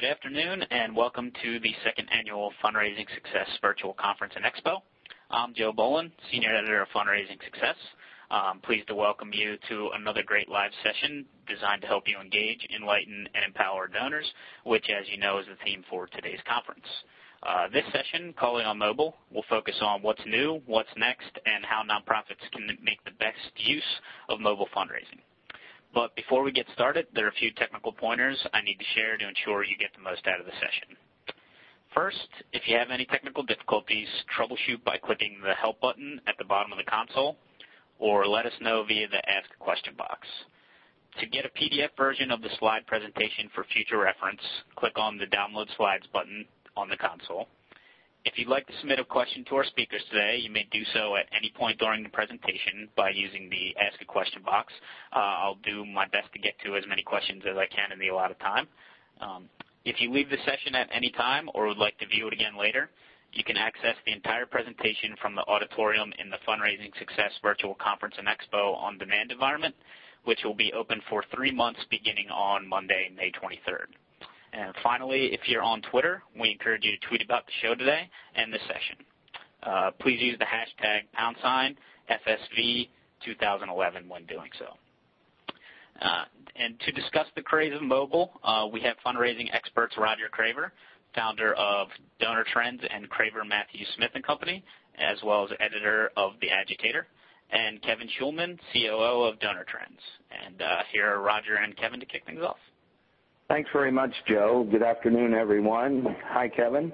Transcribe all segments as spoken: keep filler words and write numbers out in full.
Good afternoon, and welcome to the second annual Fundraising Success Virtual Conference and Expo. I'm Joe Boland, Senior Editor of Fundraising Success. I'm pleased to welcome you to another great live session designed to help you engage, enlighten, and empower donors, which, as you know, is the theme for today's conference. Uh, this session, Calling on Mobile, will focus on what's new, what's next, and how nonprofits can make the best use of mobile fundraising. But before we get started, there are a few technical pointers I need to share to ensure you get the most out of the session. First, if you have any technical difficulties, troubleshoot by clicking the Help button at the bottom of the console, or let us know via the Ask a Question box. To get a P D F version of the slide presentation for future reference, click on the Download Slides button on the console. If you'd like to submit a question to our speakers today, you may do so at any point during the presentation by using the Ask a Question box. Uh, I'll do my best to get to as many questions as I can in the allotted time. Um, if you leave the session at any time or would like to view it again later, you can access the entire presentation from the auditorium in the Fundraising Success Virtual Conference and Expo on-demand environment, which will be open for three months beginning on Monday, May twenty-third. And finally, if you're on Twitter, we encourage you to tweet about the show today and the session. Uh, please use the hashtag pound sign F S V twenty eleven when doing so. Uh, and to discuss the craze of mobile, uh, we have fundraising experts Roger Craver, founder of Donor Trends and Craver Matthews Smith and Company, as well as editor of The Agitator, and Kevin Schulman, C O O of Donor Trends. And uh, here are Roger and Kevin to kick things off. Thanks very much, Joe. Good afternoon, everyone. Hi, Kevin.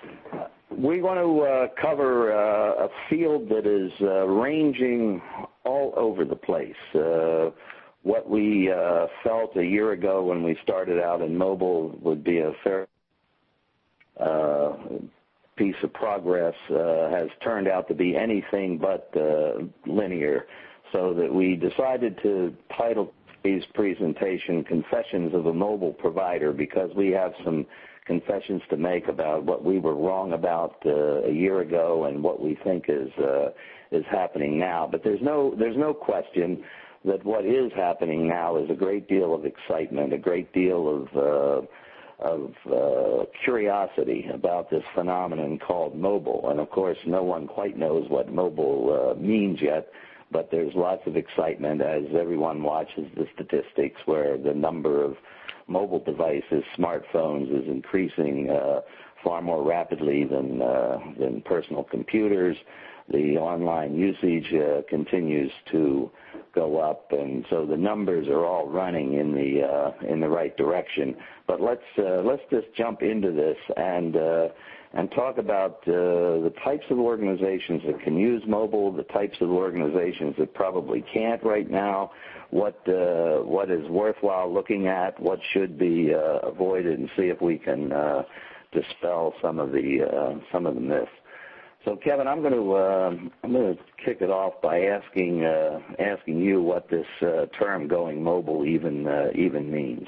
We want to uh, cover uh, a field that is uh, ranging all over the place. Uh, what we uh, felt a year ago when we started out in mobile would be a fair uh, piece of progress uh, has turned out to be anything but uh, linear, so that we decided to title today's presentation Confessions of a Mobile Provider, because we have some confessions to make about what we were wrong about uh, a year ago and what we think is uh, is happening now. But there's no there's no question that what is happening now is a great deal of excitement, a great deal of uh, of uh, curiosity about this phenomenon called mobile. And of course, no one quite knows what mobile uh, means yet. But there's lots of excitement as everyone watches the statistics where the number of mobile devices, smartphones, is increasing uh, far more rapidly than uh, than personal computers. The online usage uh, continues to go up, and so the numbers are all running in the uh, in the right direction. But let's uh, let's just jump into this and. Uh, and talk about uh, the types of organizations that can use mobile, the types of organizations that probably can't right now, what uh, what is worthwhile looking at, what should be uh, avoided, and see if we can uh, dispel some of the uh, some of the myths. So, Kevin, I'm going to uh, I'm going to kick it off by asking uh, asking you what this uh, term "going mobile" even uh, even means.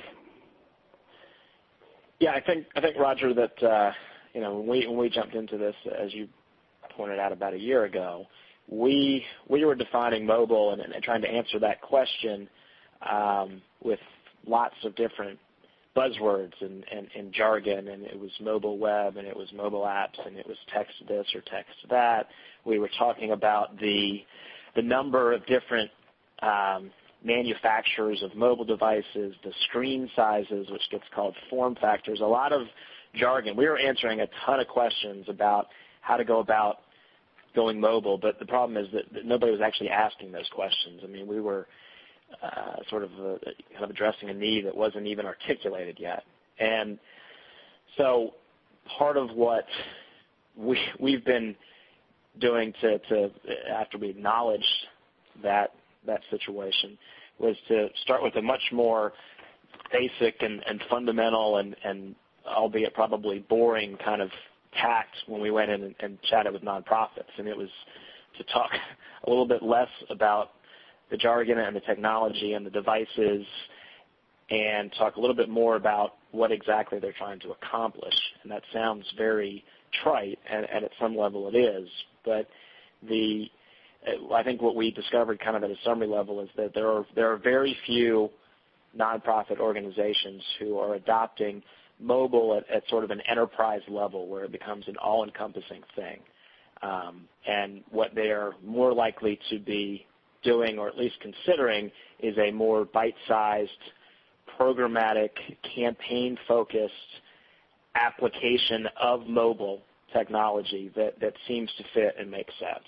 Yeah, I think I think Roger that. Uh You know, when we when we jumped into this, as you pointed out about a year ago, we we were defining mobile and, and trying to answer that question um, with lots of different buzzwords and, and, and jargon, and it was mobile web, and it was mobile apps, and it was text this or text that. We were talking about the the number of different um, manufacturers of mobile devices, the screen sizes, which gets called form factors, a lot of jargon. We were answering a ton of questions about how to go about going mobile, but the problem is that, that nobody was actually asking those questions. I mean, we were uh, sort of uh, kind of addressing a need that wasn't even articulated yet. And so part of what we, we've been doing to, to after we acknowledged that, that situation was to start with a much more basic and, and fundamental and, and albeit probably boring kind of tact when we went in and, and chatted with nonprofits. And it was to talk a little bit less about the jargon and the technology and the devices and talk a little bit more about what exactly they're trying to accomplish. And that sounds very trite, and, and at some level it is. But the I think what we discovered kind of at a summary level is that there are there are very few nonprofit organizations who are adopting mobile at, at sort of an enterprise level where it becomes an all-encompassing thing. Um, and what they're more likely to be doing, or at least considering, is a more bite-sized, programmatic, campaign-focused application of mobile technology that, that seems to fit and make sense.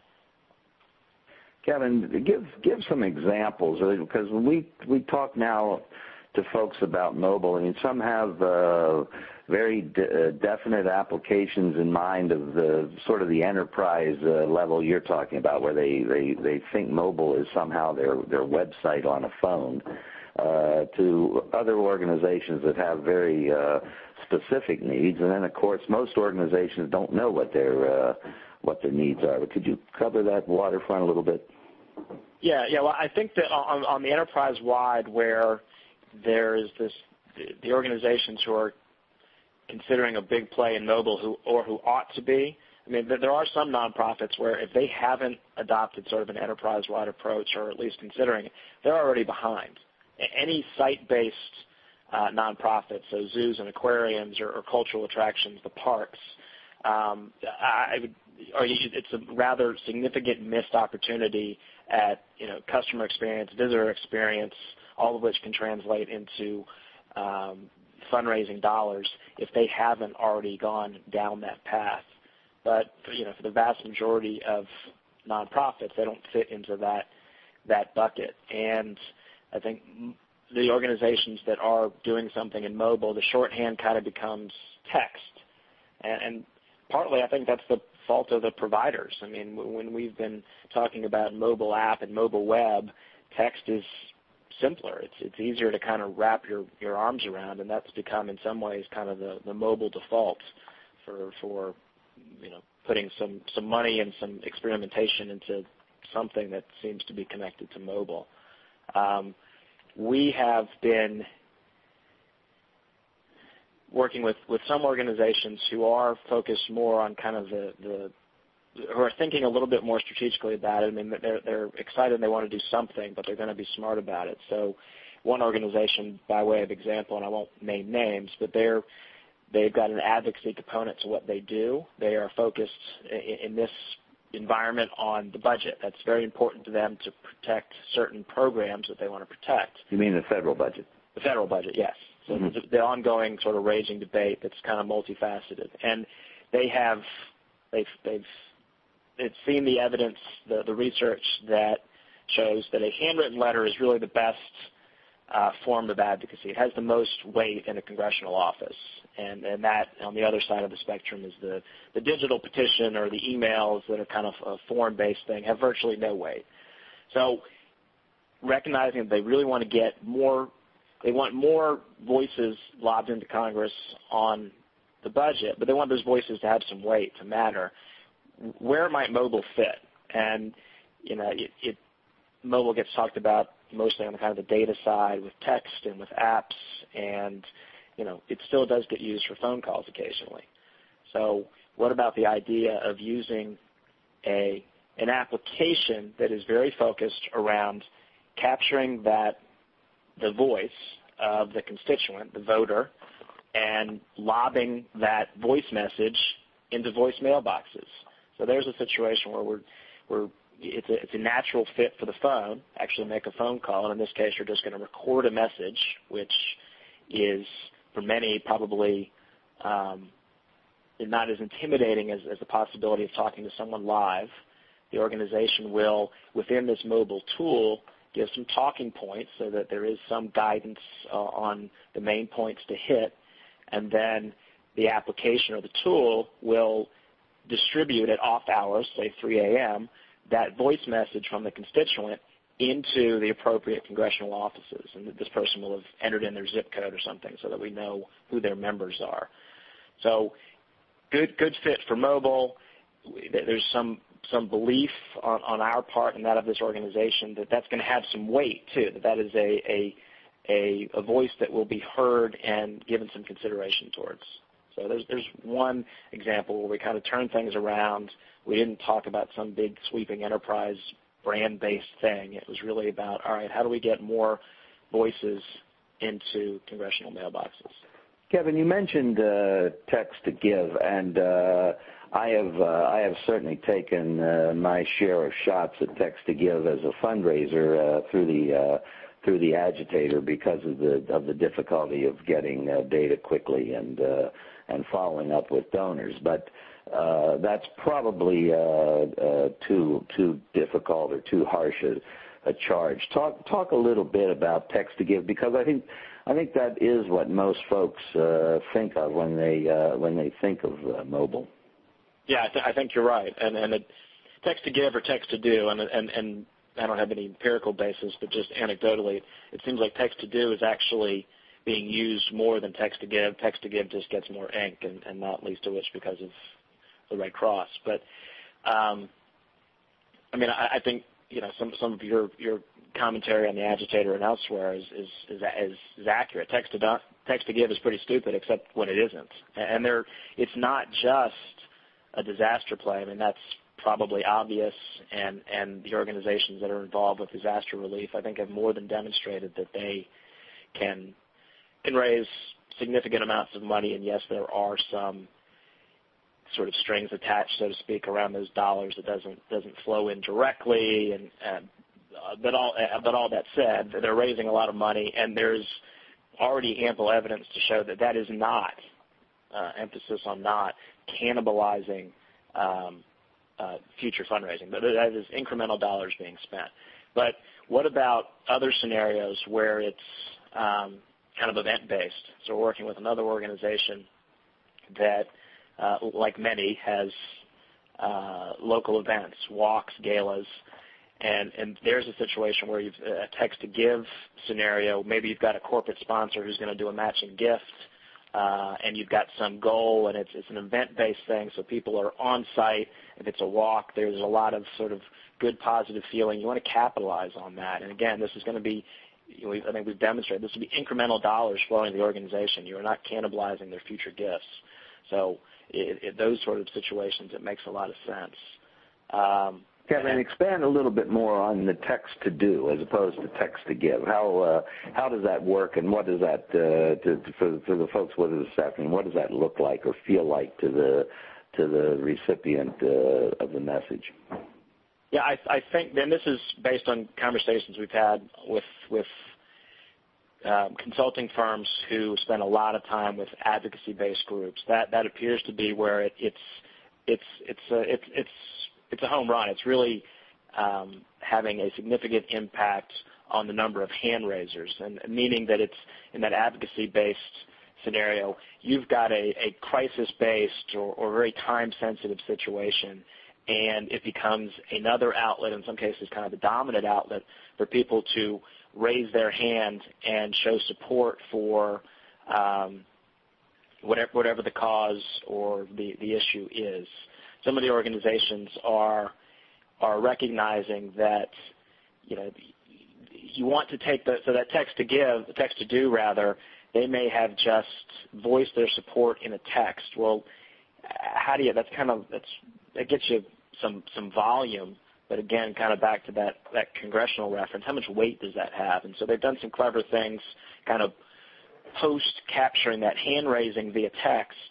Kevin, give give some examples, because when we we talk now to folks about mobile, I mean, some have uh, very de- definite applications in mind of the sort of the enterprise uh, level you're talking about, where they, they, they think mobile is somehow their their website on a phone. Uh, to other organizations that have very uh, specific needs, and then of course most organizations don't know what their uh, what their needs are. But could you cover that waterfront a little bit? Yeah, yeah. Well, I think that on, on the enterprise-wide, where there is this, the organizations who are considering a big play in mobile, who or who ought to be. I mean, there are some nonprofits where if they haven't adopted sort of an enterprise-wide approach, or at least considering it, they're already behind. Any site-based uh, nonprofit, so zoos and aquariums or, or cultural attractions, the parks, um, I would argue it's a rather significant missed opportunity at, you know, customer experience, visitor experience, all of which can translate into um, fundraising dollars if they haven't already gone down that path. But you know, for the vast majority of nonprofits, they don't fit into that that bucket. And I think the organizations that are doing something in mobile, the shorthand kind of becomes text. And, and partly I think that's the fault of the providers. I mean, when we've been talking about mobile app and mobile web, text is simpler. It's it's easier to kind of wrap your, your arms around, and that's become in some ways kind of the, the mobile default for, for you know, putting some, some money and some experimentation into something that seems to be connected to mobile. Um, we have been working with, with some organizations who are focused more on kind of the, the who are thinking a little bit more strategically about it. I mean, they're, they're excited and they want to do something, but they're going to be smart about it. So one organization, by way of example, and I won't name names, but they're, they've got an advocacy component to what they do. They are focused in, in this environment on the budget. That's very important to them to protect certain programs that they want to protect. You mean the federal budget? The federal budget, yes. So mm-hmm. the, the ongoing sort of raging debate that's kind of multifaceted. And they have, they've, they've, they've seen the evidence, the, the research that shows that a handwritten letter is really the best uh, form of advocacy. It has the most weight in a congressional office. And, and that, on the other side of the spectrum, is the, the digital petition or the emails that are kind of a form-based thing, have virtually no weight. So recognizing that they really want to get more, they want more voices lobbed into Congress on the budget, but they want those voices to have some weight, to matter. Where might mobile fit? And, you know, it, it mobile gets talked about mostly on the kind of the data side with text and with apps, and you know, it still does get used for phone calls occasionally. So what about the idea of using a an application that is very focused around capturing that the voice of the constituent, the voter, and lobbing that voice message into voice mailboxes? So there's a situation where we're we're it's a, it's a natural fit for the phone, actually make a phone call, and in this case you're just going to record a message, which is for many probably um, not as intimidating as, as the possibility of talking to someone live. The organization will, within this mobile tool, give some talking points so that there is some guidance uh, on the main points to hit, and then the application or the tool will distribute at off hours, say three a.m., that voice message from the constituent into the appropriate congressional offices. And this person will have entered in their zip code or something so that we know who their members are. So good good fit for mobile. There's some some belief on, on our part and that of this organization that that's going to have some weight, too, that that is a, a, a, a voice that will be heard and given some consideration towards. So there's there's one example where we kind of turned things around. We didn't talk about some big sweeping enterprise brand-based thing. It was really about, all right, how do we get more voices into congressional mailboxes? Kevin, you mentioned uh, text to give, and uh, I have uh, I have certainly taken uh, my share of shots at text to give as a fundraiser uh, through the uh, through the agitator because of the of the difficulty of getting uh, data quickly and uh, and following up with donors. But uh, that's probably uh, uh, too too difficult or too harsh a, a charge. Talk talk a little bit about text to give, because I think. I think that is what most folks uh, think of when they uh, when they think of uh, mobile. Yeah, I, th- I think you're right. And and it, text to give or text to do, and and and I don't have any empirical basis, but just anecdotally, it seems like text to do is actually being used more than text to give. Text to give just gets more ink, and, and not least of which because of the Red Cross. But um, I mean, I, I think you know some some of your your commentary on the agitator and elsewhere is is is, is, is accurate. Text to do, text to give is pretty stupid, except when it isn't. And there, it's not just a disaster play. I mean, that's probably obvious. And and the organizations that are involved with disaster relief, I think, have more than demonstrated that they can can raise significant amounts of money. And yes, there are some sort of strings attached, so to speak, around those dollars that doesn't doesn't flow in directly. And, and Uh, but all uh, but all that said, they're raising a lot of money, and there's already ample evidence to show that that is not, uh, emphasis on not, cannibalizing um, uh, future fundraising. But that is incremental dollars being spent. But what about other scenarios where it's um, kind of event-based? So we're working with another organization that, uh, like many, has uh, local events, walks, galas. And, and there's a situation where you've a text-to-give scenario. Maybe you've got a corporate sponsor who's going to do a matching gift, uh, and you've got some goal, and it's, it's an event-based thing, so people are on site. If it's a walk, there's a lot of sort of good, positive feeling. You want to capitalize on that. And, again, this is going to be, you know, I think we've demonstrated, this will be incremental dollars flowing to the organization. You are not cannibalizing their future gifts. So in, in those sort of situations, it makes a lot of sense. Um, Kevin, expand a little bit more on the text to do as opposed to text to give. How uh, how does that work, and what does that uh, to, to, for, for the folks with us this afternoon? What does that look like or feel like to the to the recipient uh, of the message? Yeah, I, I think then this is based on conversations we've had with with um, consulting firms who spend a lot of time with advocacy-based groups. That that appears to be where it, it's it's it's uh, it's it's It's a home run. It's really um, having a significant impact on the number of hand raisers, and meaning that it's in that advocacy-based scenario, you've got a, a crisis-based or, or very time-sensitive situation, and it becomes another outlet, in some cases kind of the dominant outlet, for people to raise their hand and show support for um, whatever, whatever the cause or the, the issue is. Some of the organizations are are recognizing that, you know, you want to take the so that text to give, text to do rather, they may have just voiced their support in a text. Well, how do you? That's kind of that's that gets you some some volume, but again, kind of back to that that congressional reference. How much weight does that have? And so they've done some clever things, kind of post capturing that hand raising via text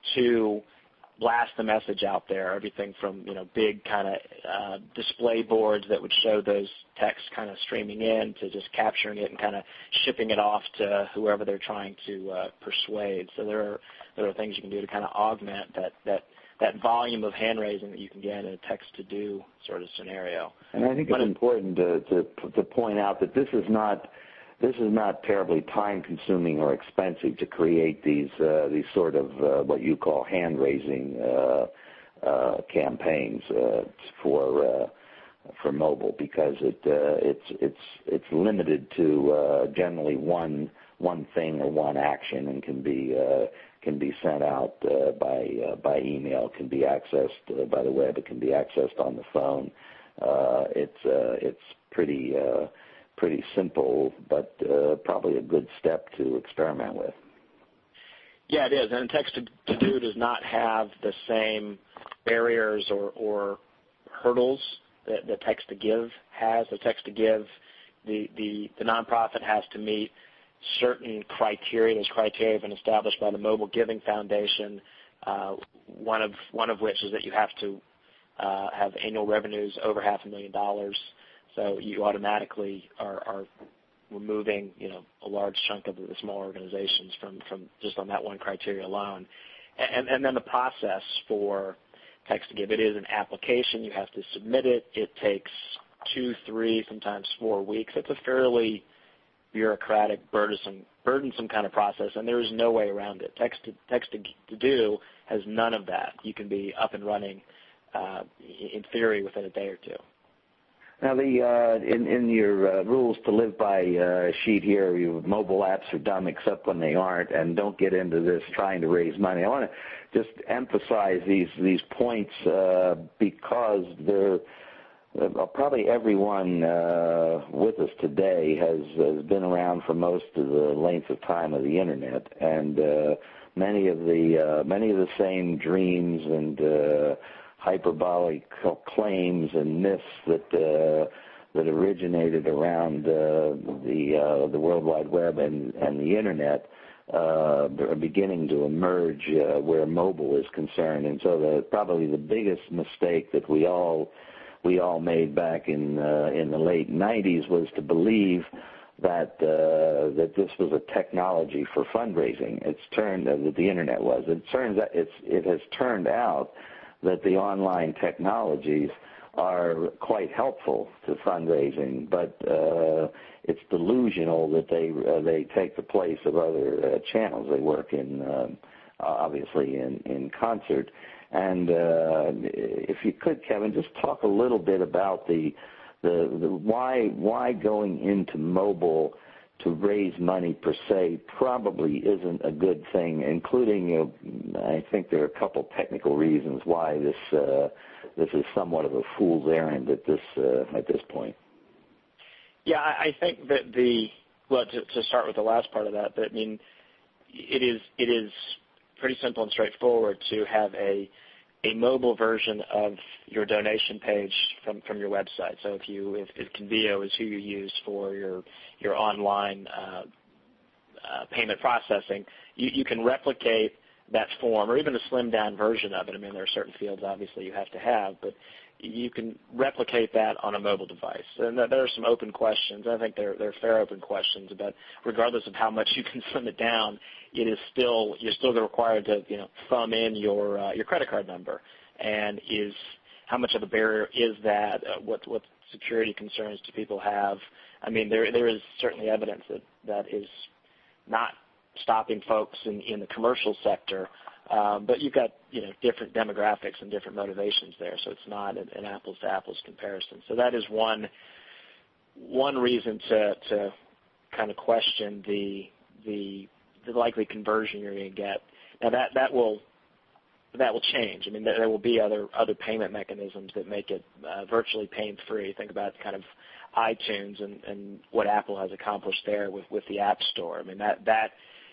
to blast the message out there, everything from, you know, big kind of uh, display boards that would show those texts kind of streaming in to just capturing it and kind of shipping it off to whoever they're trying to uh, persuade. So there are there are things you can do to kind of augment that, that, that volume of hand raising that you can get in a text-to-do sort of scenario. And I think but it's it, important to, to to point out that this is not This is not terribly time-consuming or expensive to create these uh, these sort of uh, what you call hand-raising uh, uh, campaigns uh, for uh, for mobile, because it uh, it's it's it's limited to uh, generally one one thing or one action, and can be uh, can be sent out uh, by uh, by email, can be accessed uh, by the web, it can be accessed on the phone. Uh, it's uh, it's pretty. Uh, pretty simple, but uh, probably a good step to experiment with. Yeah, it is. And text-to-do does not have the same barriers or, or hurdles that the text-to-give has. The text-to-give, the, the, the nonprofit has to meet certain criteria. Those criteria have been established by the Mobile Giving Foundation, uh, one of one of which is that you have to uh, have annual revenues over half a million dollars. So you automatically are, are removing, you know, a large chunk of the small organizations from, from just on that one criteria alone. And, and then the process for Text to Give. It is an application. You have to submit it. It takes two, three, sometimes four weeks. It's a fairly bureaucratic, burdensome, burdensome kind of process, and there is no way around it. Text to, text to, to Do has none of that. You can be up and running, uh, in theory, within a day or two. Now, the uh, in, in your uh, rules to live by uh, sheet here, you, mobile apps are dumb except when they aren't, and don't get into this trying to raise money. I want to just emphasize these these points uh, because they're uh, probably everyone uh, with us today has, has been around for most of the length of time of the internet, and uh, many of the uh, many of the same dreams and uh, hyperbolic claims and myths that uh, that originated around uh, the uh, the World Wide Web and, and the internet uh, are beginning to emerge uh, where mobile is concerned. And so, the, probably the biggest mistake that we all we all made back in uh, in the late nineties was to believe that uh, that this was a technology for fundraising. It's turned uh, that the internet was. It turns out it's it has turned out that the online technologies are quite helpful to fundraising, but uh, it's delusional that they uh, they take the place of other uh, channels. They work in um, obviously in, in concert. And uh, if you could, Kevin, just talk a little bit about the the, the why why going into mobile to raise money per se probably isn't a good thing, including, uh, I think there are a couple technical reasons why this uh, this is somewhat of a fool's errand at this uh, at this point. Yeah, I think that the well, to, to start with the last part of that, that I mean, it is it is pretty simple and straightforward to have a a mobile version of your donation page from, from your website. So if you if, if Convio is who you use for your your online uh, uh, payment processing, you, you can replicate that form or even a slimmed down version of it. I mean, there are certain fields obviously you have to have, but you can replicate that on a mobile device. And there are some open questions. I think they're, they're fair open questions, but regardless of how much you can slim it down, it is still you're still required to you know thumb in your uh, your credit card number. And is how much of a barrier is that? Uh, what what security concerns do people have? I mean, there there is certainly evidence that that is not stopping folks in, in the commercial sector. Um, but you've got you know different demographics and different motivations there, so it's not an, an apples to apples comparison. So that is one one reason to to kind of question the the the likely conversion you're going to get. Now that that will that will change. I mean, there, there will be other other payment mechanisms that make it uh, virtually pain free. Think about kind of iTunes and, and what Apple has accomplished there with, with the App Store. I mean that that.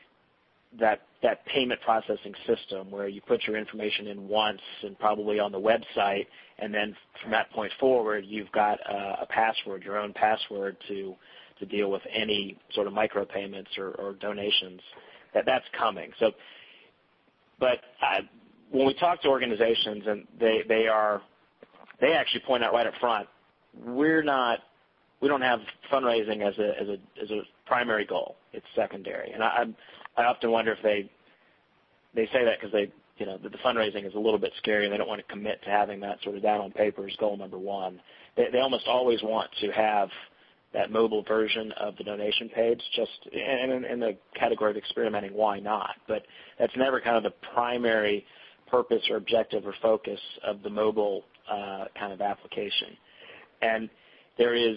that that payment processing system where you put your information in once and probably on the website, and then from that point forward, you've got a, a password, your own password to to deal with any sort of micropayments or, or donations. That that's coming. So, but uh, when we talk to organizations, and they they are they actually point out right up front, we're not we don't have fundraising as a as a as a primary goal. It's secondary, and I, I'm. I often wonder if they they say that because they, you know, the, the fundraising is a little bit scary and they don't want to commit to having that sort of down on paper as goal number one. They, they almost always want to have that mobile version of the donation page, just in, in, in the category of experimenting, why not? But that's never kind of the primary purpose or objective or focus of the mobile uh, kind of application. And there is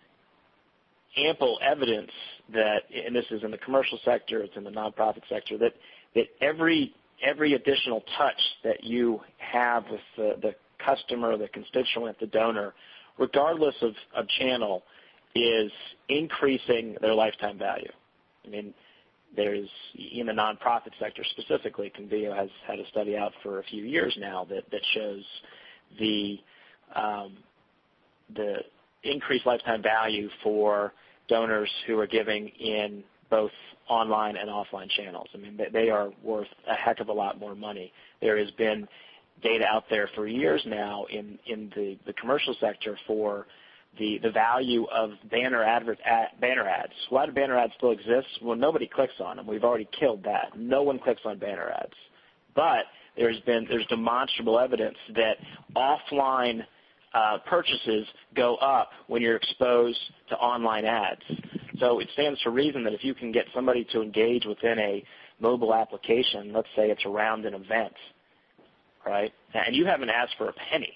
ample evidence that, and this is in the commercial sector, it's in the nonprofit sector, that, that every every additional touch that you have with the, the customer, the constituent, the donor, regardless of, of channel, is increasing their lifetime value. I mean, there's, in the nonprofit sector specifically, Convio has had a study out for a few years now that, that shows the um, the increased lifetime value for donors who are giving in both online and offline channels. I mean, they are worth a heck of a lot more money. There has been data out there for years now in, in the, the commercial sector for the, the value of banner, advert, ad, banner ads. Why do banner ads still exist? Well, nobody clicks on them. We've already killed that. No one clicks on banner ads. But there's been there's demonstrable evidence that offline uh, purchases go up when you're exposed to online ads. So it stands to reason that if you can get somebody to engage within a mobile application, let's say it's around an event, right, and you haven't asked for a penny,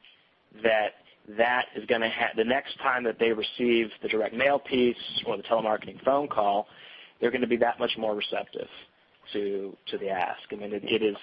that that is going to have, the next time that they receive the direct mail piece or the telemarketing phone call, they're going to be that much more receptive to to the ask. I mean, it, it is.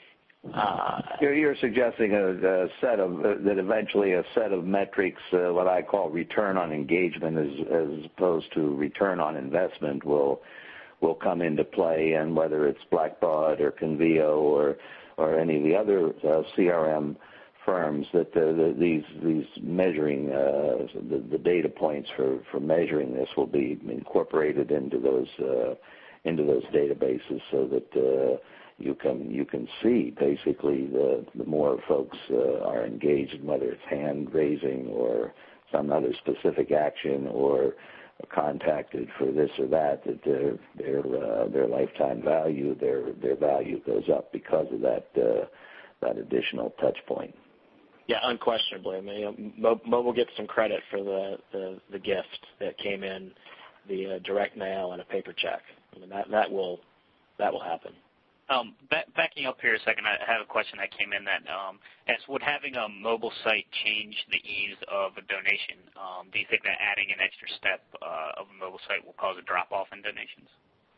Uh, you're, you're suggesting a, a set of uh, that eventually a set of metrics, uh, what I call return on engagement, as, as opposed to return on investment, will will come into play, and whether it's Blackbaud or Convio or or any of the other uh, C R M firms, that the, the, these these measuring uh, the, the data points for, for measuring this will be incorporated into those uh, into those databases, so that uh, you can you can see basically the the more folks uh, are engaged, whether it's hand raising or some other specific action, or contacted for this or that, that their their uh, their lifetime value, their their value goes up because of that uh, that additional touch point. Yeah, unquestionably. I mean, you know, mobile gets some credit for the, the, the gift that came in via direct mail and a paper check. I mean, that that will that will happen. Um, back, backing up here a second, I have a question that came in that um, asks, would having a mobile site change the ease of a donation? Um, do you think that adding an extra step uh, of a mobile site will cause a drop-off in donations?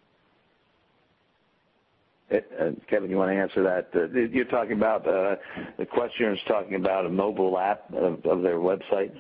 It, uh, Kevin, you want to answer that? Uh, you're talking about, uh, the questioner is talking about a mobile app of, of their website?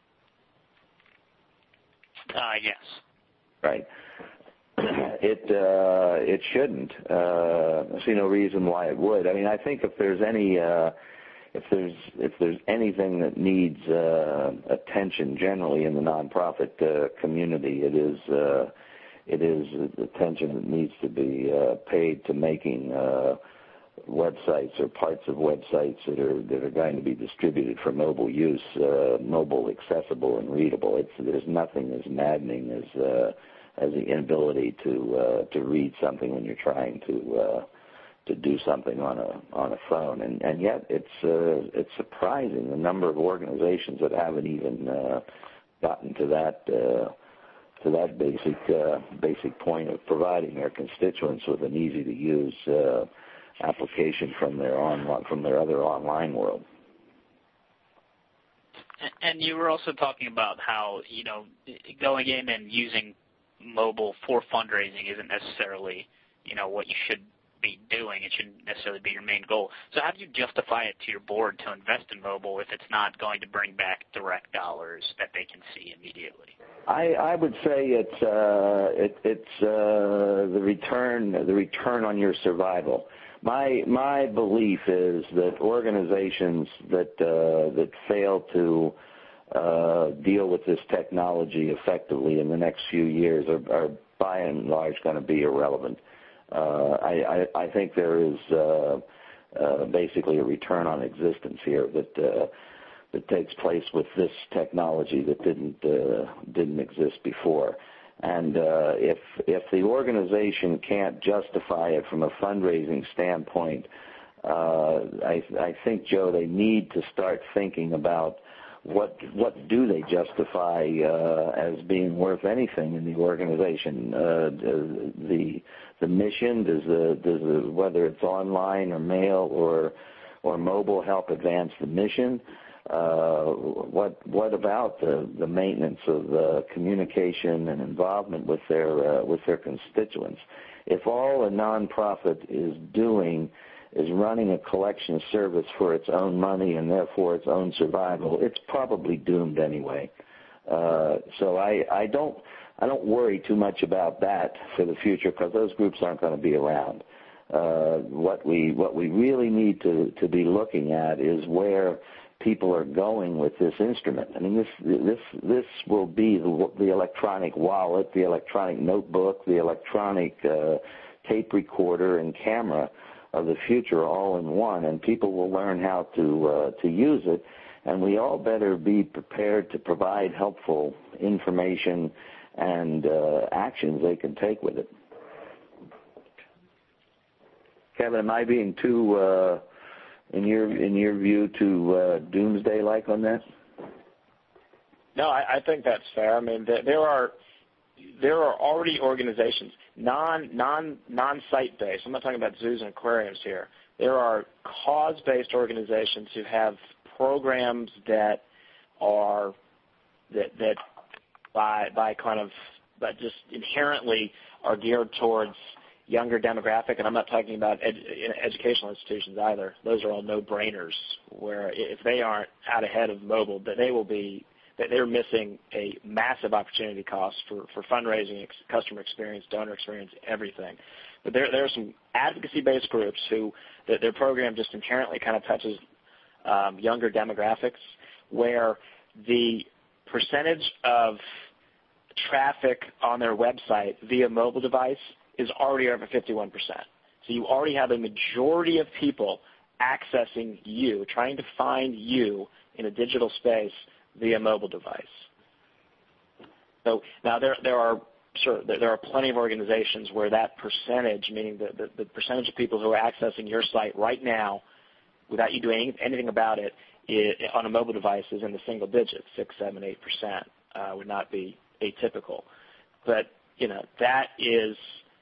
Uh, yes. Right. It uh, it shouldn't. Uh, I see no reason why it would. I mean, I think if there's any uh, if there's if there's anything that needs uh, attention generally in the nonprofit uh, community, it is uh, it is attention that needs to be uh, paid to making uh, websites or parts of websites that are that are going to be distributed for mobile use, uh, mobile accessible and readable. It's there's nothing as maddening as uh, as the inability to uh, to read something when you're trying to uh, to do something on a on a phone, and and yet it's uh, it's surprising the number of organizations that haven't even uh, gotten to that uh, to that basic uh, basic point of providing their constituents with an easy to use uh, application from their online from their other online world. And you were also talking about how, you know, going in and using mobile for fundraising isn't necessarily, you know, what you should be doing. It shouldn't necessarily be your main goal. So how do you justify it to your board to invest in mobile if it's not going to bring back direct dollars that they can see immediately? I, I would say it's uh, it, it's uh, the return the return on your survival. My my belief is that organizations that uh, that fail to uh, deal with this technology effectively in the next few years are, are by and large going to be irrelevant. Uh, I, I, I think there is uh, uh, basically a return on existence here that uh, that takes place with this technology that didn't uh, didn't exist before. And uh, if if the organization can't justify it from a fundraising standpoint, uh, I, I think, Joe, they need to start thinking about what what do they justify uh, as being worth anything in the organization. Uh, the the mission, does the does the, whether it's online or mail or or mobile, help advance the mission? Uh, what what about the, the maintenance of uh, communication and involvement with their uh, with their constituents? If all a nonprofit is doing is running a collection service for its own money and therefore its own survival, it's probably doomed anyway. Uh, so I, I don't I don't worry too much about that for the future, because those groups aren't going to be around. Uh, what we what we really need to, to be looking at is where people are going with this instrument. I mean, this this this will be the, the electronic wallet, the electronic notebook, the electronic uh, tape recorder and camera of the future, all in one. And people will learn how to uh, to use it. And we all better be prepared to provide helpful information and uh, actions they can take with it. Kevin, am I being too, uh, in your in your view, too uh, doomsday-like on that? No, I, I think that's fair. I mean, there, there are there are already organizations, non non non site based. I'm not talking about zoos and aquariums here. There are cause-based organizations who have programs that are that that by by kind of but just inherently are geared towards younger demographic, and I'm not talking about ed, educational institutions either. Those are all no-brainers. Where if they aren't out ahead of mobile, that they will be that they're missing a massive opportunity cost for for fundraising, ex, customer experience, donor experience, everything. But there there are some advocacy-based groups who that their program just inherently kind of touches Um, younger demographics, where the percentage of traffic on their website via mobile device is already over fifty-one percent. So you already have a majority of people accessing you, trying to find you in a digital space via mobile device. So now there there are sure there are plenty of organizations where that percentage, meaning the, the, the percentage of people who are accessing your site right now without you doing anything about it, it on a mobile device is in the single digits, six, seven, eight percent uh, would not be atypical. But you know that is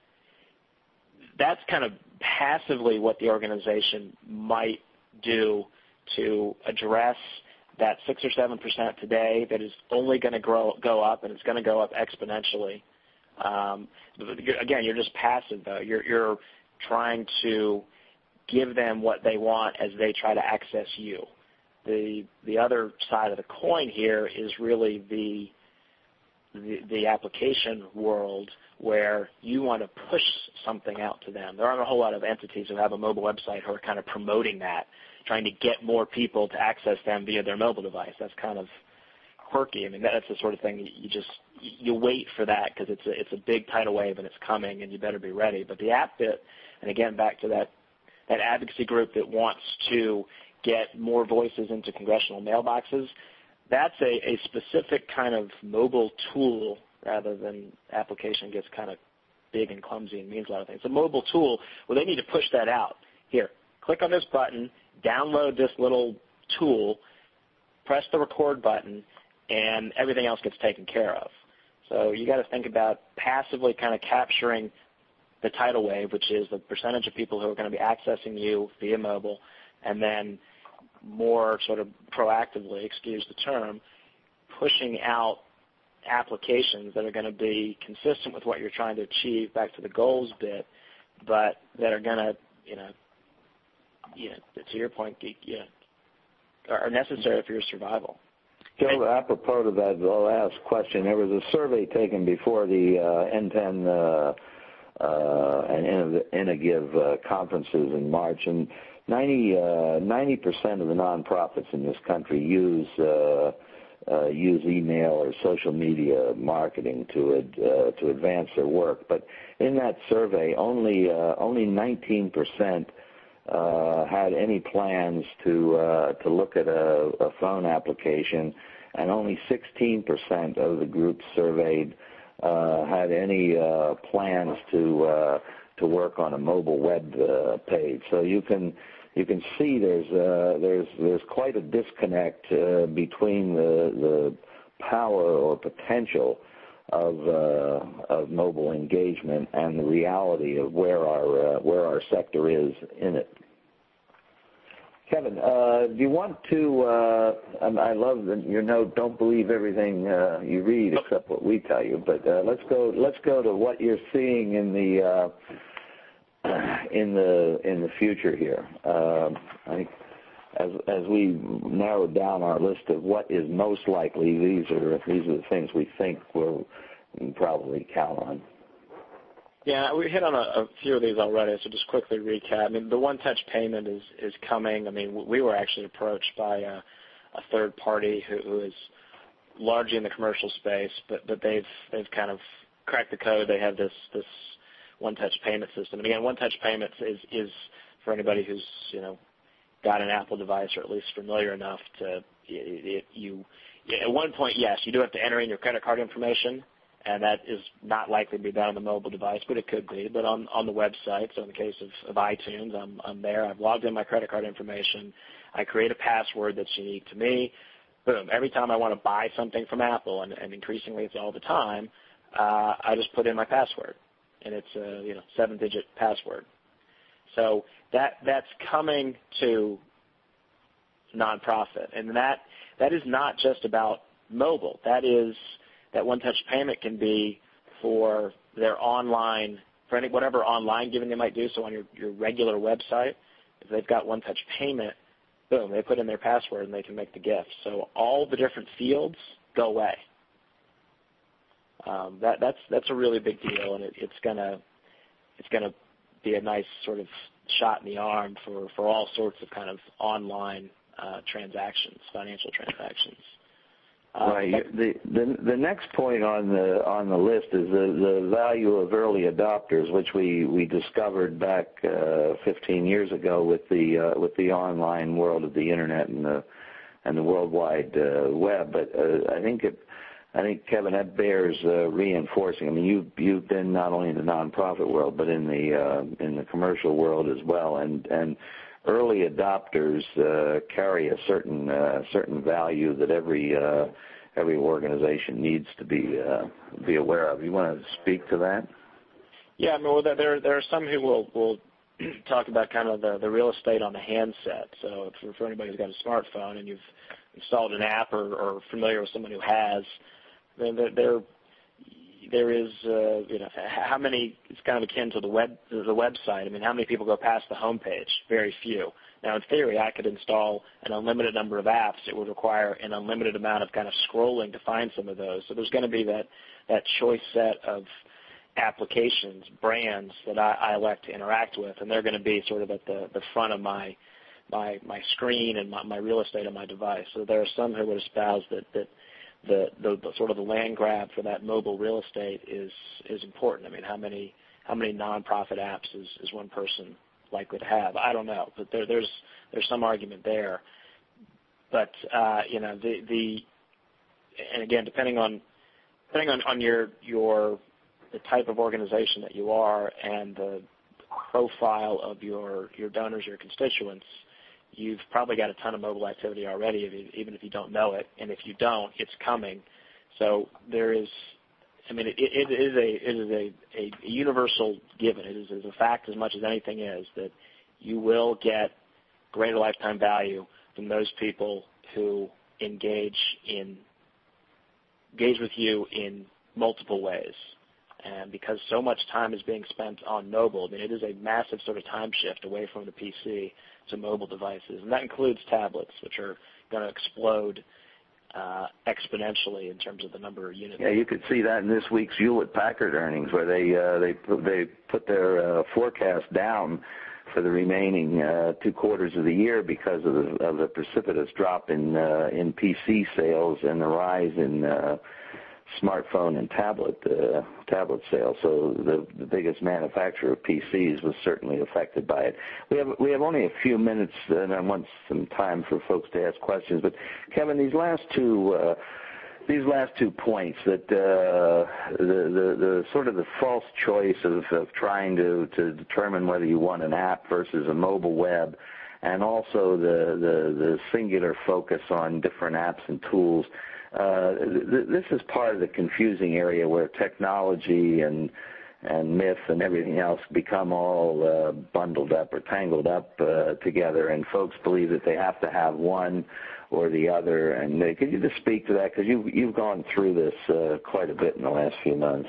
that's kind of passively what the organization might do to address that six or seven percent today that is only going to grow go up, and it's going to go up exponentially. Um, again, you're just passive though. You're you're trying to give them what they want as they try to access you. The the other side of the coin here is really the the, the application world where you want to push something out to them. There aren't a whole lot of entities who have a mobile website who are kind of promoting that, trying to get more people to access them via their mobile device. That's kind of quirky. I mean, that's the sort of thing you just you wait for that because it's a, it's a big tidal wave and it's coming and you better be ready. But the app bit, and again back to that that advocacy group that wants to get more voices into congressional mailboxes, that's a, a specific kind of mobile tool rather than application gets kind of big and clumsy and means a lot of things. It's a mobile tool where they need to push that out. Here, click on this button, download this little tool, press the record button, and everything else gets taken care of. So you got to think about passively kind of capturing the tidal wave, which is the percentage of people who are going to be accessing you via mobile, and then more sort of proactively, excuse the term, pushing out applications that are going to be consistent with what you're trying to achieve, back to the goals bit, but that are going to, you know, you know, to your point, you know, are necessary for your survival. Joe, apropos to that last question, there was a survey taken before the uh, N ten uh, uh, and Inagiv uh, conferences in March, and ninety percent of the nonprofits in this country use uh, uh, use email or social media marketing to ad, uh, to advance their work. But in that survey, only uh, only nineteen percent uh, had any plans to uh, to look at a, a phone application, and only sixteen percent of the groups surveyed uh, had any uh, plans to uh, to work on a mobile web uh, page. So you can you can see there's uh, there's there's quite a disconnect uh, between the the power or potential of uh, of mobile engagement and the reality of where our uh, where our sector is in it. Kevin, uh, do you want to? Uh, I love the, your note. Don't believe everything uh, you read, except what we tell you. But uh, let's go. Let's go to what you're seeing in the uh, in the in the future here. Um, I think as as we narrow down our list of what is most likely, these are these are the things we think we'll probably count on. Yeah, we hit on a, a few of these already, so just quickly recap. I mean, the one-touch payment is, is coming. I mean, we were actually approached by a, a third party who, who is largely in the commercial space, but, but they've they've kind of cracked the code. They have this this one-touch payment system. And again, one-touch payments is is for anybody who's you know got an Apple device or at least familiar enough to it, you. At one point, yes, you do have to enter in your credit card information, and that is not likely to be done on the mobile device, but it could be. But on, on the website, so in the case of, of iTunes, I'm, I'm there. I've logged in my credit card information. I create a password that's unique to me. Boom. Every time I want to buy something from Apple, and, and increasingly it's all the time, uh, I just put in my password, and it's a you know seven-digit password. So that that's coming to nonprofit, and that that is not just about mobile. That is that one-touch payment can be for their online, for any whatever online giving they might do. So on your, your regular website, if they've got one-touch payment, boom, they put in their password and they can make the gift. So all the different fields go away. Um, that that's that's a really big deal, and it, it's gonna it's gonna be a nice sort of shot in the arm for, for all sorts of kind of online uh, transactions, financial transactions. Uh, right. The, the the next point on the on the list is the, the value of early adopters, which we, we discovered back uh, fifteen years ago with the uh, with the online world of the internet and the and the World Wide uh, Web. But uh, I think it, I think Kevin, that bears uh, reinforcing. I mean, you you've been not only in the nonprofit world but in the uh, in the commercial world as well, and and early adopters uh, carry a certain uh, certain value that every uh, every organization needs to be uh, be aware of. You want to speak to that? Yeah, I mean, well, there there are some who will will talk about kind of the, the real estate on the handset. So for, for anybody who's got a smartphone and you've installed an app or, or familiar with someone who has, then there there, there is uh, you know how many. It's kind of akin to the web the website. I mean, how many people go past the home page? Very few. Now, in theory, I could install an unlimited number of apps. It would require an unlimited amount of kind of scrolling to find some of those. So there's going to be that that choice set of applications, brands that I, I elect to interact with, and they're going to be sort of at the, the front of my my my screen and my, my real estate on my device. So there are some who would espouse that that the, the, the sort of the land grab for that mobile real estate is is important. I mean, how many how many nonprofit apps is, is one person likely to have? I don't know, but there, there's there's some argument there. But uh, you know, the the and again, depending on depending on, on your your the type of organization that you are and the profile of your your donors, your constituents, you've probably got a ton of mobile activity already, if you, even if you don't know it. And if you don't, it's coming. So there is, I mean, it, it is a it is a, a universal given. It is, it is a fact as much as anything is that you will get greater lifetime value from those people who engage in engage with you in multiple ways. And because so much time is being spent on mobile, I mean, it is a massive sort of time shift away from the P C to mobile devices. And that includes tablets, which are going to explode uh, exponentially in terms of the number of units. Yeah, you could see that in this week's Hewlett-Packard earnings, where they uh, they put, they put their uh, forecast down for the remaining uh, two quarters of the year because of the, of the precipitous drop in uh, in P C sales and the rise in uh, smartphone and tablet uh, tablet sales. So the, the biggest manufacturer of P Cs was certainly affected by it. We have we have only a few minutes, and I want some time for folks to ask questions. But Kevin, these last two uh, these last two points, that uh, the, the the sort of the false choice of, of trying to to determine whether you want an app versus a mobile web, and also the the, the singular focus on different apps and tools. Uh, th- this is part of the confusing area where technology and and myth and everything else become all uh, bundled up or tangled up uh, together, and folks believe that they have to have one or the other. And uh, could you just speak to that, because you've you've gone through this uh, quite a bit in the last few months?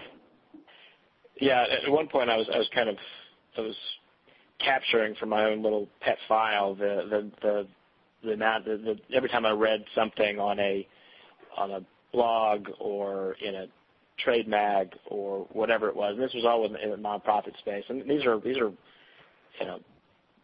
Yeah, at one point I was I was kind of I was capturing from my own little pet file the the the, the amount the, the, every time I read something on a on a blog or in a trade mag or whatever it was. And this was all in, in the nonprofit space. And these are these are you know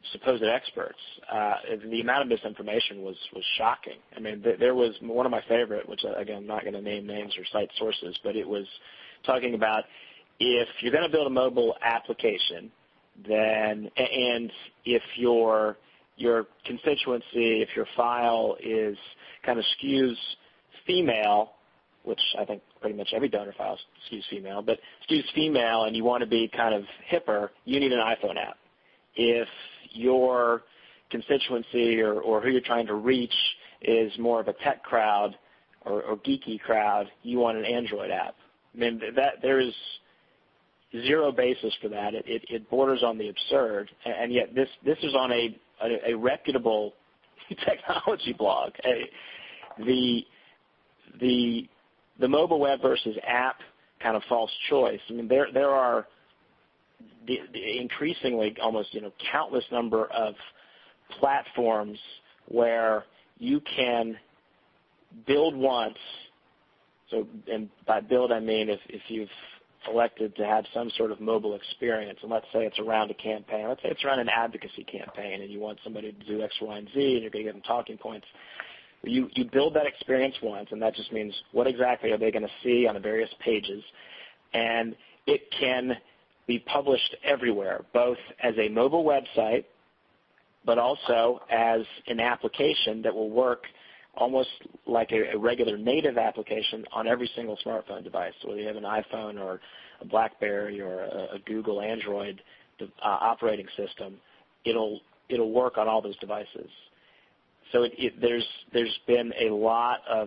supposed experts, uh, the amount of misinformation was, was shocking. I mean, th- there was one of my favorite, which, uh, again, I'm not going to name names or cite sources, but it was talking about if you're going to build a mobile application, then, and if your, your constituency, if your file is kind of skews female, which I think pretty much every donor file skews female, but skews female and you want to be kind of hipper, you need an iPhone app. If your constituency or, or who you're trying to reach is more of a tech crowd or, or geeky crowd, you want an Android app. I mean, that there is zero basis for that. It, it, it borders on the absurd, and yet this, this is on a, a, a reputable technology blog. A, the, the, the mobile web versus app kind of false choice. I mean, there, there are The, the increasingly almost you know countless number of platforms where you can build once. So, and by build I mean if, if you've elected to have some sort of mobile experience, and let's say it's around a campaign, let's say it's around an advocacy campaign, and you want somebody to do X, Y, and Z, and you're going to give them talking points. You you build that experience once, and that just means what exactly are they going to see on the various pages, and it can be published everywhere, both as a mobile website, but also as an application that will work almost like a, a regular native application on every single smartphone device, whether you have an iPhone or a BlackBerry or a, a Google Android uh, operating system. It'll it'll work on all those devices. So it, it, there's there's been a lot of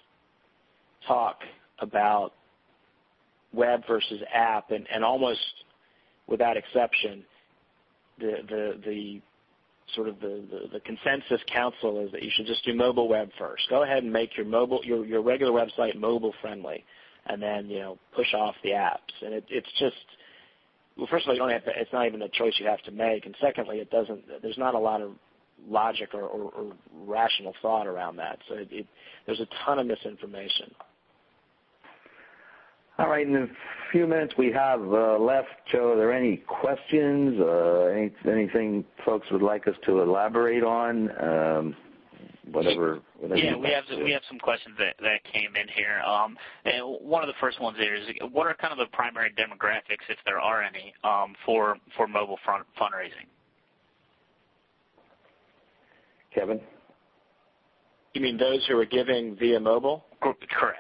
talk about web versus app, and, and almost without exception, the the, the sort of the, the, the consensus counsel is that you should just do mobile web first. Go ahead and make your mobile your, your regular website mobile friendly, and then you know push off the apps. And it, it's just well, first of all, you don't have to, it's not even a choice you have to make, and secondly, it doesn't. There's not a lot of logic or, or, or rational thought around that. So it, it, there's a ton of misinformation. All right, in the few minutes we have uh, left, Joe, are there any questions, uh, any, anything folks would like us to elaborate on? Um, whatever, whatever. Yeah, we have we have some questions that, that came in here. Um, and one of the first ones there is, what are kind of the primary demographics, if there are any, um, for for mobile fund, fundraising? Kevin? You mean those who are giving via mobile? Correct.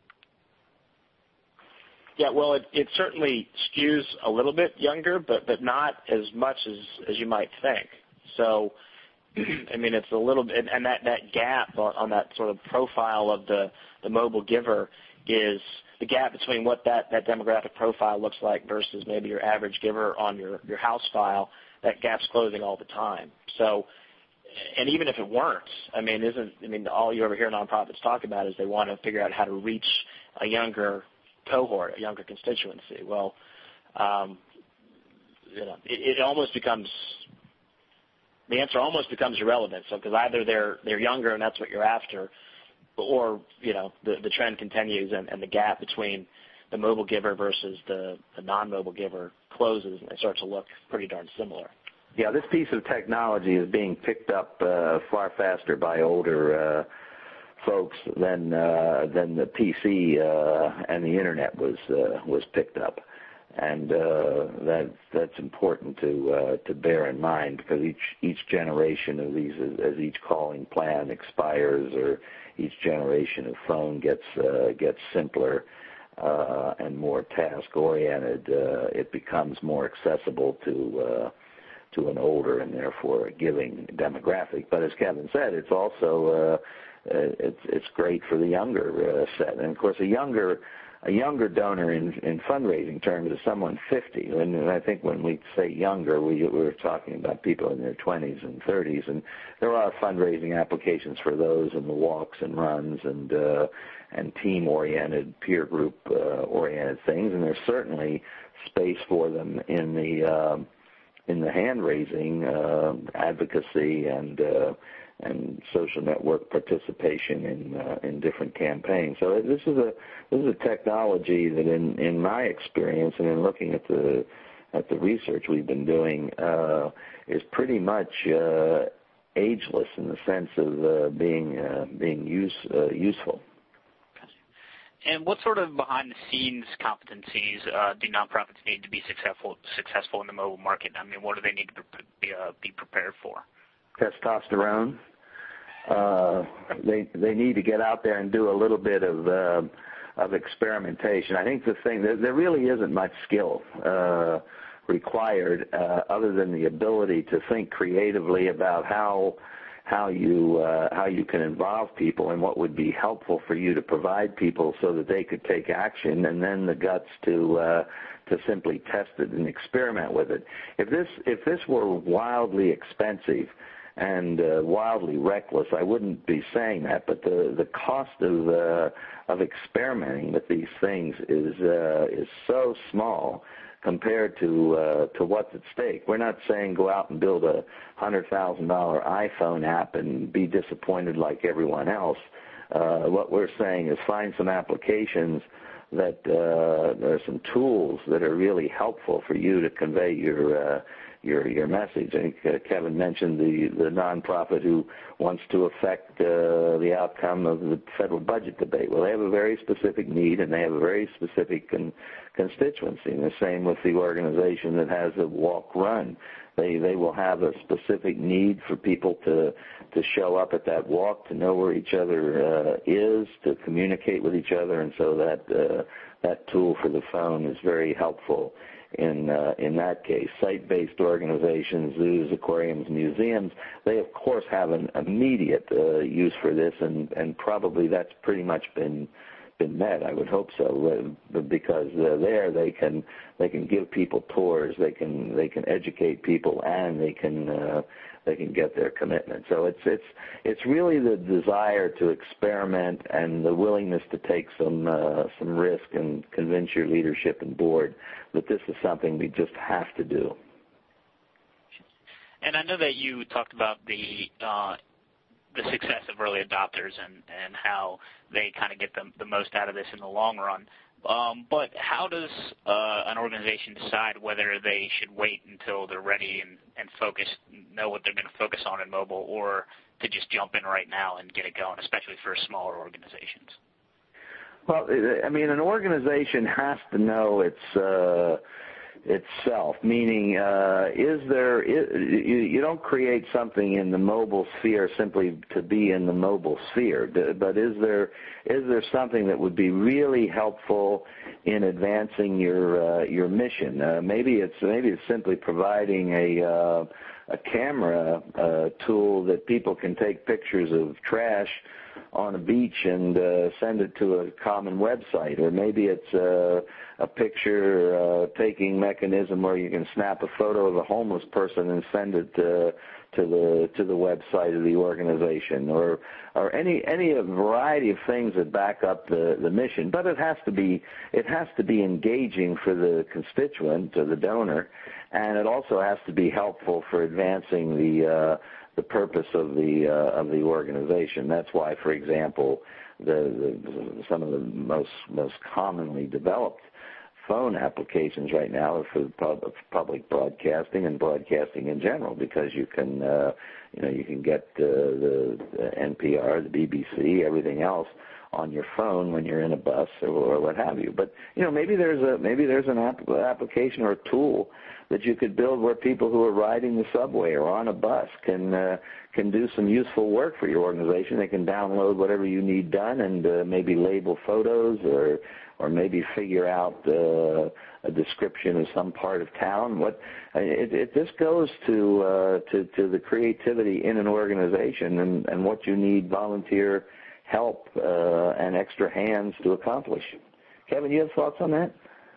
Yeah, well, it, it certainly skews a little bit younger, but, but not as much as, as you might think. So, I mean, it's a little bit, and that, that gap on, on that sort of profile of the, the mobile giver is the gap between what that, that demographic profile looks like versus maybe your average giver on your, your house file. That gap's closing all the time. So, and even if it weren't, I mean, isn't, I mean, all you ever hear nonprofits talk about is they want to figure out how to reach a younger cohort, a younger constituency. Well, um, you know, it, it almost becomes the answer almost becomes irrelevant. So, because either they're they're younger and that's what you're after, or you know, the the trend continues and, and the gap between the mobile giver versus the, the non-mobile giver closes, and they start to look pretty darn similar. Yeah, this piece of technology is being picked up uh, far faster by older. Uh, folks than uh, than the P C uh, and the internet was uh, was picked up, and uh, that that's important to uh, to bear in mind, because each each generation of these, as, as each calling plan expires, or each generation of phone gets uh, gets simpler uh, and more task oriented, uh, it becomes more accessible to uh, to an older and therefore a giving demographic. But as Kevin said, it's also uh, Uh, it's it's great for the younger uh, set, and of course a younger a younger donor in in fundraising terms is someone fifty. And, and I think when we say younger, we we're talking about people in their twenties and thirties, and there are fundraising applications for those, and the walks and runs and uh, and team oriented, peer group uh, oriented things, and there's certainly space for them in the uh, in the hand raising uh, advocacy and. Uh, and social network participation in uh, in different campaigns. So this is a this is a technology that, in, in my experience and in looking at the at the research we've been doing, uh, is pretty much uh, ageless in the sense of uh, being uh, being use, uh, useful. And what sort of behind-the-scenes competencies uh, do nonprofits need to be successful successful in the mobile market? I mean, what do they need to be, uh, be prepared for? Testosterone. Uh, they they need to get out there and do a little bit of uh, of experimentation. I think the thing there, there really isn't much skill uh, required uh, other than the ability to think creatively about how. how you uh, how you can involve people and what would be helpful for you to provide people so that they could take action, and then the guts to uh, to simply test it and experiment with it. If this if this were wildly expensive and uh, wildly reckless, I wouldn't be saying that. But the the cost of uh, of experimenting with these things is uh, is so small compared to uh, to what's at stake. We're not saying go out and build a one hundred thousand dollars iPhone app and be disappointed like everyone else. Uh, what we're saying is find some applications that uh, there are some tools that are really helpful for you to convey your uh, your your message. I think uh, Kevin mentioned the the nonprofit who wants to affect uh, the outcome of the federal budget debate. Well, they have a very specific need and they have a very specific con- constituency. And the same with the organization that has a walk run. They they will have a specific need for people to to show up at that walk, to know where each other uh, is, to communicate with each other, and so that uh, that tool for the phone is very helpful in uh, in that case. Site-based organizations, zoos, aquariums, museums, they of course have an immediate uh, use for this, and, and probably that's pretty much been been met. I would hope so, uh, because uh, there they can they can give people tours, they can they can educate people, and they can uh, they can get their commitment. So it's it's it's really the desire to experiment and the willingness to take some uh, some risk and convince your leadership and board that this is something we just have to do. And I know that you talked about the uh, the success of early adopters and, and how they kind of get the, the most out of this in the long run. Um, but how does uh, an organization decide whether they should wait until they're ready and, and focus, know what they're going to focus on in mobile, or to just jump in right now and get it going, especially for smaller organizations? Well, I mean, an organization has to know its uh, itself, meaning uh, is there, is, you, you don't create something in the mobile sphere simply to be in the mobile sphere, but is there is there something that would be really helpful in advancing your uh, your mission? Uh, maybe it's maybe it's simply providing a uh, a camera uh, tool that people can take pictures of trash on a beach and uh, send it to a common website, or maybe it's uh, a picture uh, taking mechanism where you can snap a photo of a homeless person and send it uh, to the to the website of the organization, or or any any variety of things that back up the, the mission. But it has to be it has to be engaging for the constituent or the donor, and it also has to be helpful for advancing the uh, the purpose of the uh, of the organization. That's why, for example, the, the some of the most most commonly developed phone applications right now are for pub, public broadcasting and broadcasting in general, because you can uh, you know you can get uh, the, the N P R, the B B C, everything else on your phone when you're in a bus or, or what have you. But you know maybe there's a maybe there's an app, application or a tool that you could build where people who are riding the subway or on a bus can uh, can do some useful work for your organization. They can download whatever you need done and uh, maybe label photos, or or maybe figure out uh, a description of some part of town. What it, it this goes to uh, to to the creativity in an organization and, and what you need volunteer help uh, and extra hands to accomplish. Kevin, you have thoughts on that?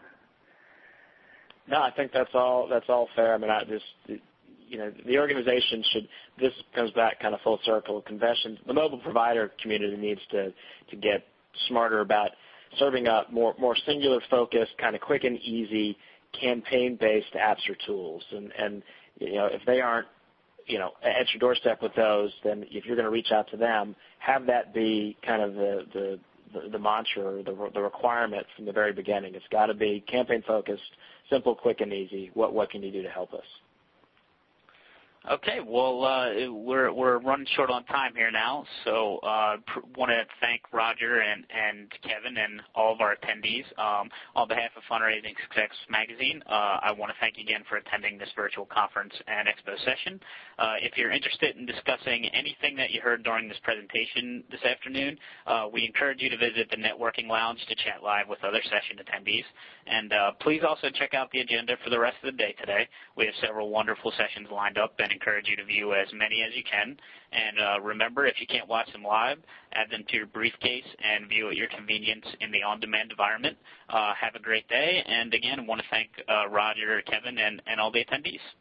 No, I think that's all. That's all fair. I mean, I just, you know, the organization should. This comes back kind of full circle. Convention. The mobile provider community needs to to get smarter about serving up more more singular focused, kind of quick and easy, campaign based apps or tools. And and you know, if they aren't, you know, at your doorstep with those, then if you're going to reach out to them, have that be kind of the the the, the mantra or the the requirement from the very beginning. It's got to be campaign focused. Simple, quick, and easy. What what can you do to help us? Okay, well, uh, we're we're running short on time here now, so uh, pr- want to thank Roger and, and Kevin and all of our attendees. Um, on behalf of Fundraising Success Magazine, uh, I want to thank you again for attending this virtual conference and expo session. Uh, if you're interested in discussing anything that you heard during this presentation this afternoon, uh, we encourage you to visit the Networking Lounge to chat live with other session attendees. And uh, please also check out the agenda for the rest of the day today. We have several wonderful sessions lined up and encourage you to view as many as you can. And uh, remember, if you can't watch them live, add them to your briefcase and view at your convenience in the on-demand environment. Uh, have a great day. And again, I want to thank uh, Roger, Kevin, and, and all the attendees.